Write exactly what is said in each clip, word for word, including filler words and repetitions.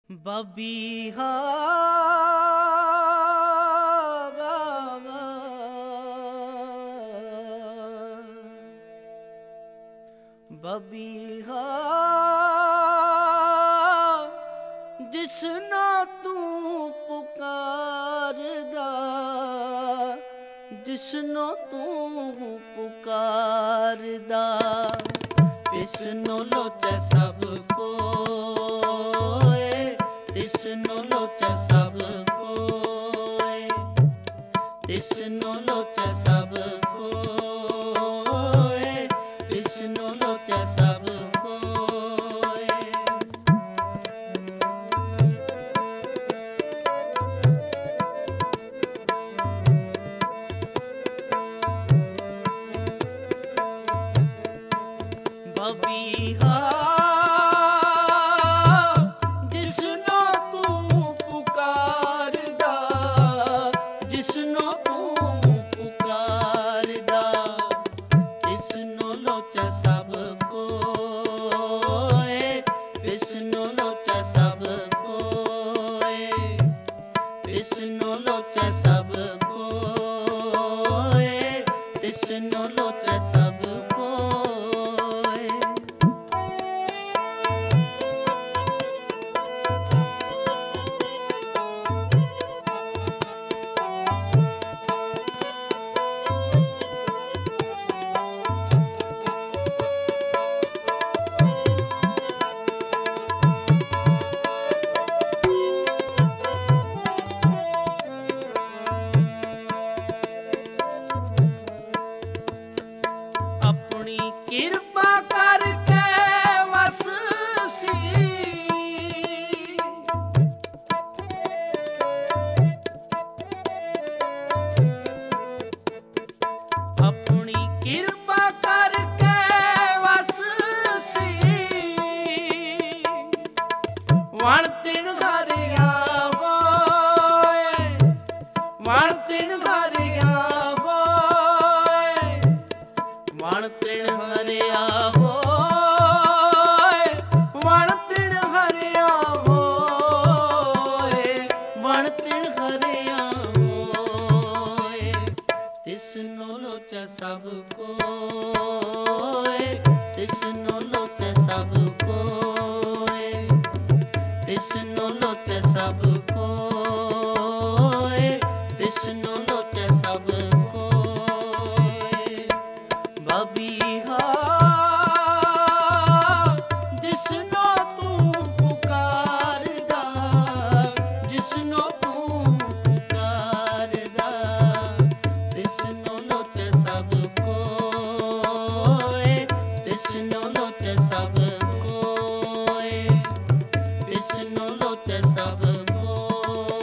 बबीहा बबीहा जिसना तू पुकारदा, जिसनो तू पुकारदा, तिसनो लोचे सब कोय, तिसनो लोचे सब कोय, तिसनो लोचे सब कोय, तिसनो लोचे सब कोय। बबीहा जिसनो तू पुकारदा, जिसनो तू पुकारदा, तिसनो लोचे सब कोय, तिसनो लोचे सब कोय, तिसनो लोचे सब कोय, तिसनो लोचे सब कोय। अपनी किरपा करके वस सी, अपनी किरपा करके वस सी, वण तिन हरिया होए, वण तिन हरिया होए, वण तृण हरिया होय, वण तृण हरिया होय, वण तृण हरिया होय, तिसनो लोचे सब कोय, तिसनो लोचे सब कोय, तिसनो लोचे सब कोय, तिसनो लोचे सब कोय। बबीहा जिसनो तू पुकारदा, जिसनो तू पुकारदा, तिसनो लोचे सब कोय, तिसनो लोचे सब कोय, तिसनो लोचे सब कोय।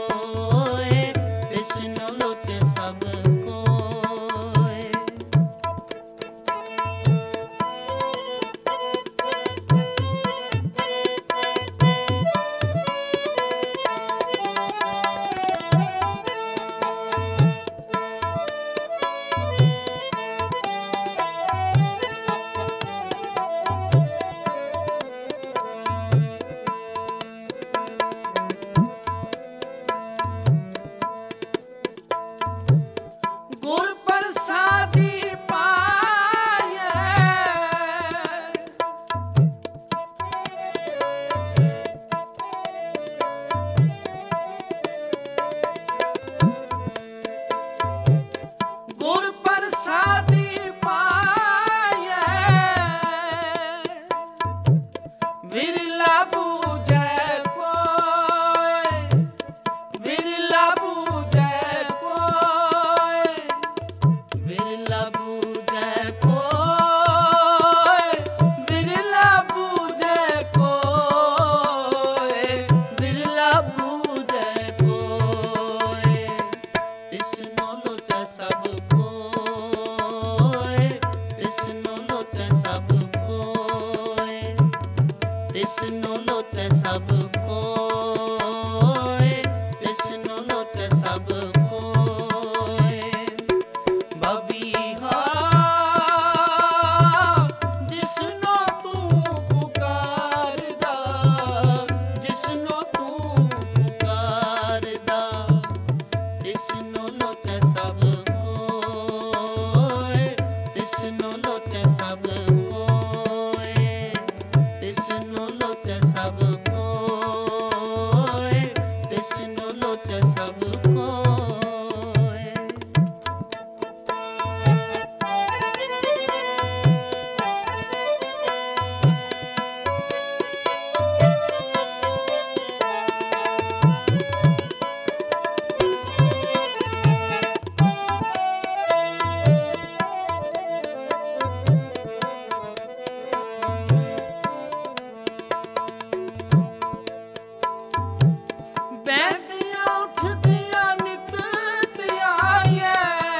ਬਹਿੰਦੀਆਂ ਉੱਠਦੀਆਂ ਨਿਤ ਧਿਆਈਐ।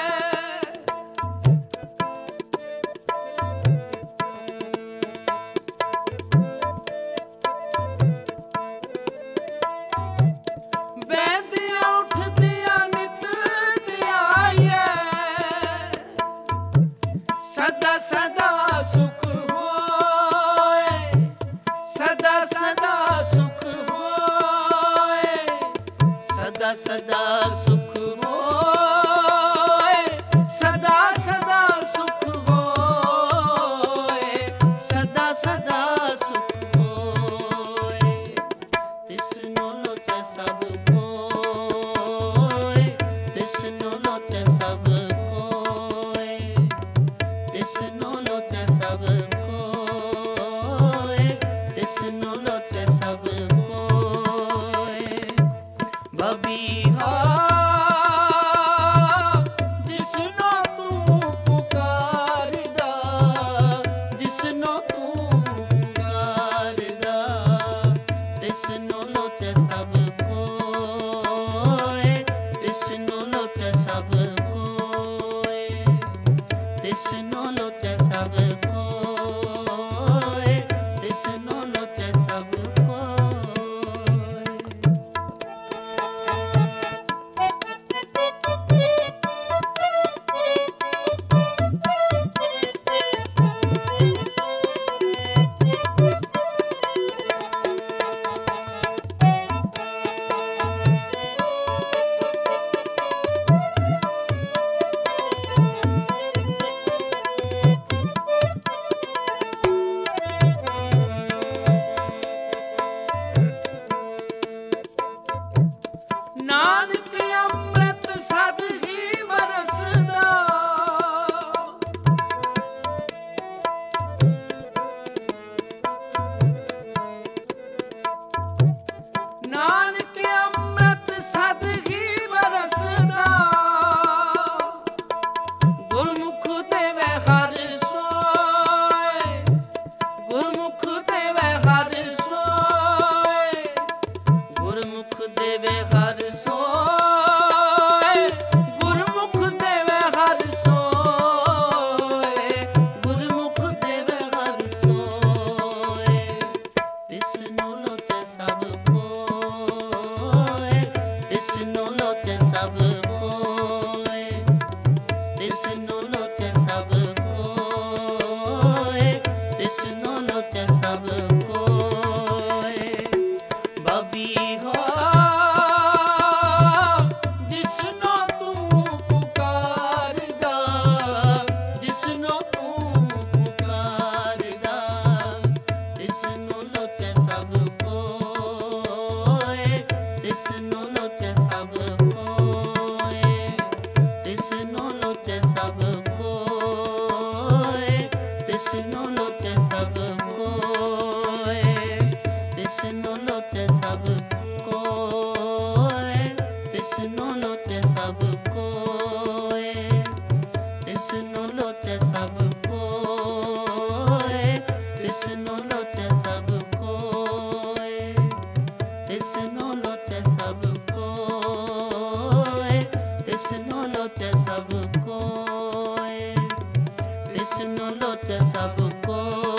ਬਹਿੰਦੀਆਂ ਉੱਠਦੀਆਂ ਨਿਤ ਧਿਆਈਐ। ਸਦਾ ਸਦਾ ਸੁਖ ਹੋਏ, ਸਦਾ ਸਦਾ ਸੁਖ ਹੋਏ, ਸਦਾ ਸਦਾ ਸੁਖ ਹੋਏ, ਸਦਾ ਸਦਾ ਸੁਖ ਹੋਏ, ਸਦਾ ਸਦਾ ਸੁਖ ਹੋਏ। ਤਿਸਨੂੰ ਲੋਚੈ ਸਭ ਕੋਇ, ਤਿਸਨੂੰ ਲੋਚੈ ਸਭ ਕੋਇ, ਤਿਸਨੂੰ ਲੋਚੈ ਸਭ ਕੋਇ, ਤਿਸਨੂੰ ਲੋਚੈ ਸਭ ਕੋਇ। ਬਬੀਹਾ ਜਿਸਨੂੰ ਤੂੰ ਪੁਕਾਰਦਾ, ਜਿਸਨੂੰ ਤੂੰ ਪੁਕਾਰਦਾ, ਤਿਸਨੂੰ ਲੋਚੈ ਸਭ ਕੋਇ, ਤਿਸਨੂੰ ਲੋਚੈ ਸਭ ਕੋਇ, ਤਿਸਨੂੰ ਲੋਚੈ ਸਭ ਕੋਇ, ਤਿਸਨੂੰ ਲੋਚੈ ਸਭ ਕੋਇ। ਨਾਨਕ ਅੰਮ੍ਰਿਤ ਸਦ ਹੀ ਵਰਸਦਾ, ਨਾਨਕ ਅੰਮ੍ਰਿਤ ਸਦ ਹੀ ਵਰਸਦਾ। ਗੁਰਮੁਖ ਦੇਵੈ ਹਰਿ ਸੋਇ, ਗੁਰਮੁਖ ਦੇਵੈ ਹਰਿ ਸੋਇ, ਗੁਰਮੁਖ ਦੇਵੈ ਹਰਿ ਸੋਇ, ਗੁਰਮੁਖ ਦੇਵੈ ਹਰਿ ਸੋਇ, ਗੁਰਮੁਖ ਦੇਵੈ ਹਰਿ ਸੋਇ। ਤਿਸਨੂੰ ਲੋਚੈ ਸਭ ਕੋਇ, ਤਿਸਨੂੰ ਲੋਚੈ ਸਭ ਕੋਇ, ਤਿਸਨੂੰ ਲੋਚੈ ਸਭ ਕੋਇ, ਤਿਸਨੂੰ ਲੋਚੈ ਸਭ ਕੋਇ। ਬਬੀਹਾ ਜਿਸਨੂੰ ਤੂੰ ਪੁਕਾਰਦਾ, ਜਿਸਨੂੰ ਤੂੰ ਪੁਕਾਰਦਾ, ਤਿਸਨੂੰ ਲੋਚੈ ਸਭ ਕੋਇ, ਤਿਸਨੂੰ ਲੋਚੈ ਸਭ ਕੋਇ, ਤਿਸਨੂੰ ਲੋਚੈ ਸਭ ਕੋਇ, ਤਿਸਨੂੰ ਲੋਚੈ ਸਭ ਕੋਇ, ਤਿਸਨੂੰ ਲੋਚੈ ਸਭ ਕੋਇ, ਤਿਸਨੂੰ ਲੋਚੈ ਸਭ ਕੋਇ, ਤਿਸਨੂੰ ਲੋਚੈ ਸਭ ਕੋਇ, ਤਿਸਨੂੰ ਲੋਚੈ ਸਭ ਕੋਇ, ਤਿਸਨੂੰ ਲੋਚੈ ਸਭ ਕੋਇ, ਤਿਸਨੂੰ ਲੋਚੈ ਸਭ ਕੋਇ, ਤਿਸਨੂੰ ਲੋਚੈ ਸਭ ਕੋਇ।